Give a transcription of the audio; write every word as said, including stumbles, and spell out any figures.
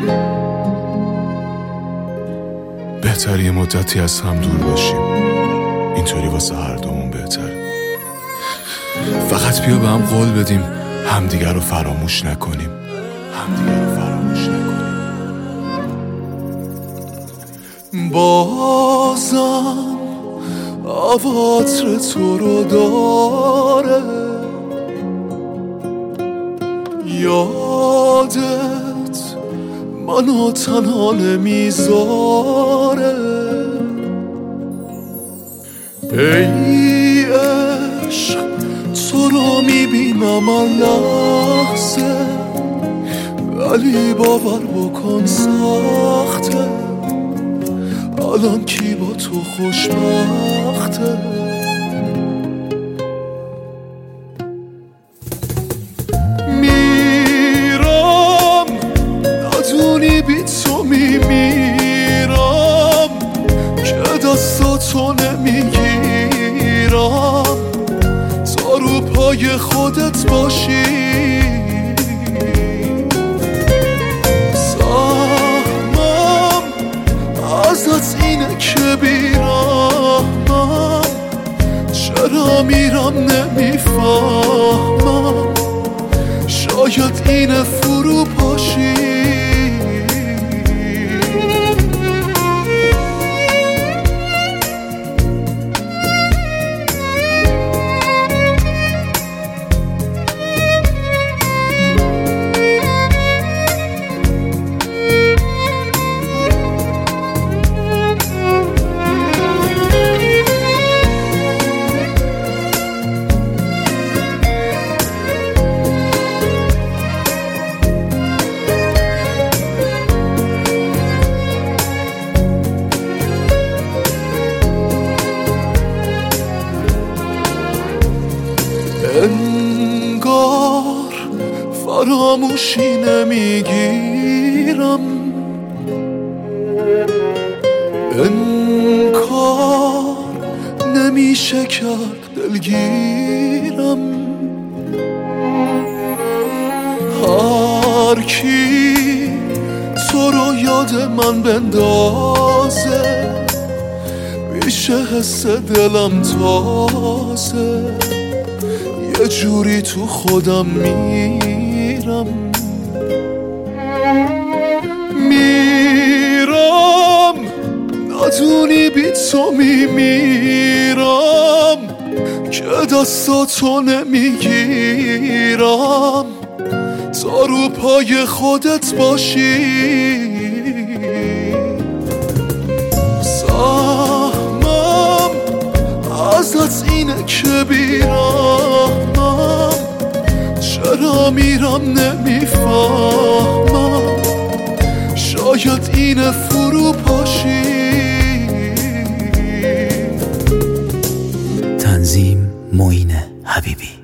بهتر یه مدتی از هم دور باشیم، اینطوری واسه هر دومون بهتره. فقط بیا به هم قول بدیم همدیگر رو فراموش نکنیم، همدیگر رو فراموش نکنیم. بازم عواطر تو رو داره، یادت منو تنها نمیذاره. ای عشق تو رو میبینم هر لحظه، ولی باور بکن سخته، الان کی با تو خوشبخته؟ میرم ندونی بی تو میمیرم، که دستاتو نمیگیرم تا رو پای خودت باشی. ازت اینه که بیرحمم، چرا میرم نمیفهمم، شاید اینه فرو پاشی. انگار فراموشی نمیگیرم، انکار نمیشه کرد دلگیرم. هر کی تو رو یاد من بندازه، میشه حس دلم تازه، یه جوری تو خودم میرم. میرم ندونی بی تو میمیرم، که دستاتو نمیگیرم تا رو پای خودت باشی. سهمم ازت اینه که بیرحمم، چرا میرم نمیفهمم، شاید اینه فرو پاشی. تنظیم معین حبیبی.